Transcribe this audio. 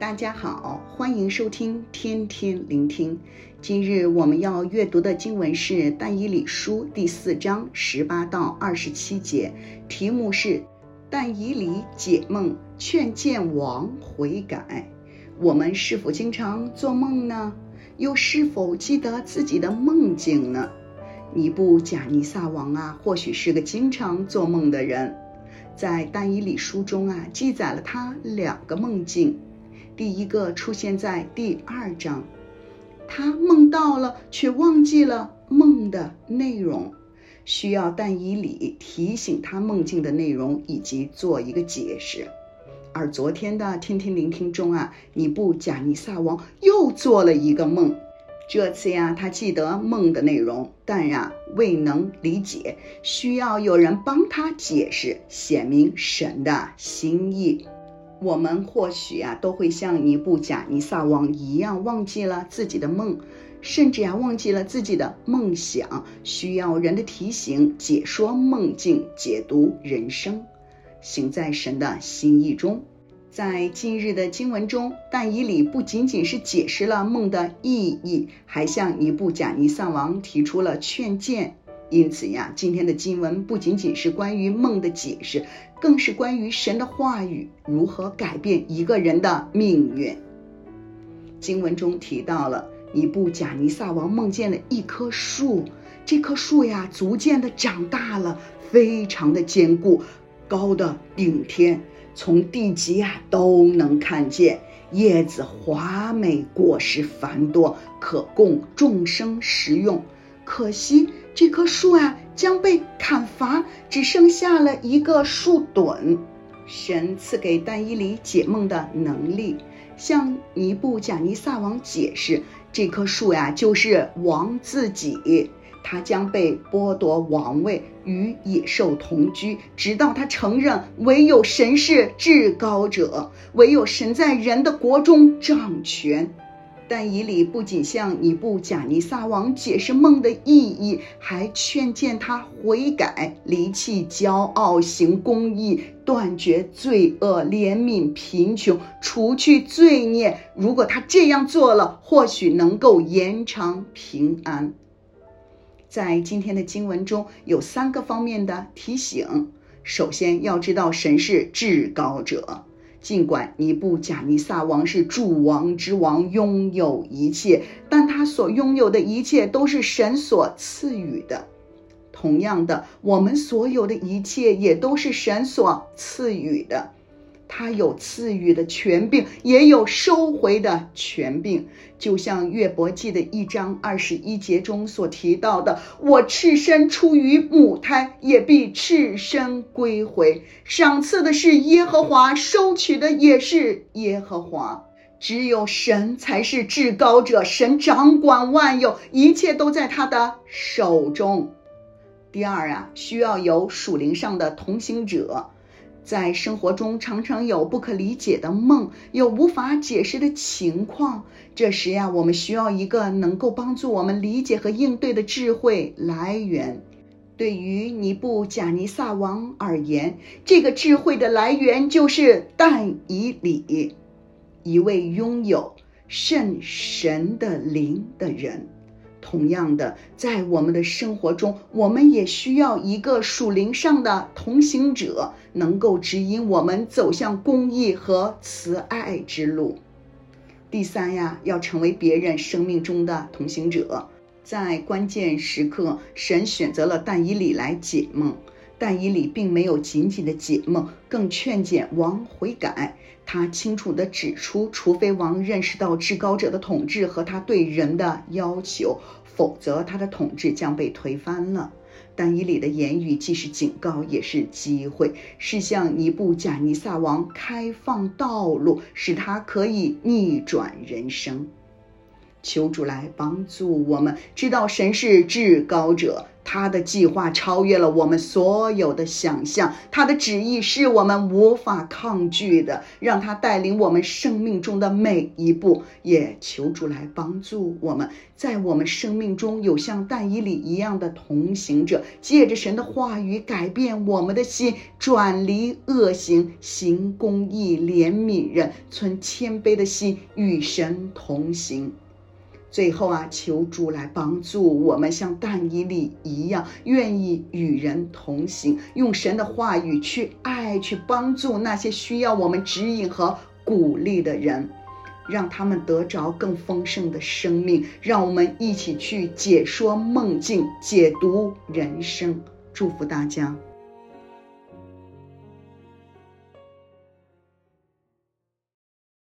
大家好，欢迎收听天天聆听。今日我们要阅读的经文是但以理书第4章18到27节，题目是但以理解梦，劝谏王悔改。我们是否经常做梦呢？又是否记得自己的梦境呢？尼布甲尼撒王或许是个经常做梦的人。在但以理书中记载了他2个梦境。第一个出现在第2章，他梦到了却忘记了梦的内容，需要但以理提醒他梦境的内容以及做一个解释。而昨天的天天聆听中尼布甲尼撒王又做了一个梦，这次他记得梦的内容，但未能理解，需要有人帮他解释，显明神的心意。我们或许都会像尼布甲尼撒王一样忘记了自己的梦，甚至忘记了自己的梦想，需要人的提醒，解说梦境，解读人生，行在神的心意中。在今日的经文中，但以理不仅仅是解释了梦的意义，还向尼布甲尼撒王提出了劝谏。因此今天的经文不仅仅是关于梦的解释，更是关于神的话语如何改变一个人的命运。经文中提到了尼布甲尼撒王梦见了一棵树，这棵树逐渐的长大了，非常的坚固，高的顶天，从地极都能看见，叶子华美，果实繁多，可供众生食用。可惜这棵树将被砍伐，只剩下了一个树墩。神赐给但以理解梦的能力，向尼布甲尼撒王解释，这棵树就是王自己，他将被剥夺王位，与野兽同居，直到他承认唯有神是至高者，唯有神在人的国中掌权。但以理不仅向尼布甲尼撒王解释梦的意义，还劝谏他悔改，离弃骄傲，行公义，断绝罪恶，怜悯贫穷，除去罪孽。如果他这样做了，或许能够延长平安。在今天的经文中有3个方面的提醒。首先要知道神是至高者，尽管尼布甲尼撒王是诸王之王，拥有一切，但他所拥有的一切都是神所赐予的。同样的，我们所有的一切也都是神所赐予的。他有赐予的权柄，也有收回的权柄。就像约伯记的1章21节中所提到的，我赤身出于母胎，也必赤身归回。赏赐的是耶和华，收取的也是耶和华。只有神才是至高者，神掌管万有，一切都在他的手中。第二需要有属灵上的同行者。在生活中常常有不可理解的梦，有无法解释的情况，这时我们需要一个能够帮助我们理解和应对的智慧来源。对于尼布甲尼撒王而言，这个智慧的来源就是但以理，一位拥有甚神的灵的人。同样的，在我们的生活中，我们也需要一个属灵上的同行者，能够指引我们走向公义和慈爱之路。第三要成为别人生命中的同行者。在关键时刻，神选择了但以理来解梦。但以理并没有仅仅的解梦，更劝谏王悔改。他清楚地指出，除非王认识到至高者的统治和他对人的要求，否则他的统治将被推翻了。但以理的言语既是警告，也是机会，是向尼布甲尼撒王开放道路，使他可以逆转人生。求主来帮助我们知道神是至高者， 他的计划超越了我们所有的想象，他的旨意是我们无法抗拒的，让他带领我们生命中的每一步。也求主来帮助我们，在我们生命中有像但以理一样的同行者，借着神的话语改变我们的心，转离恶行，行公义，怜悯人，存谦卑的心，与神同行。最后求主来帮助我们像但以理一样，愿意与人同行，用神的话语去爱，去帮助那些需要我们指引和鼓励的人，让他们得着更丰盛的生命。让我们一起去解说梦境，解读人生。祝福大家。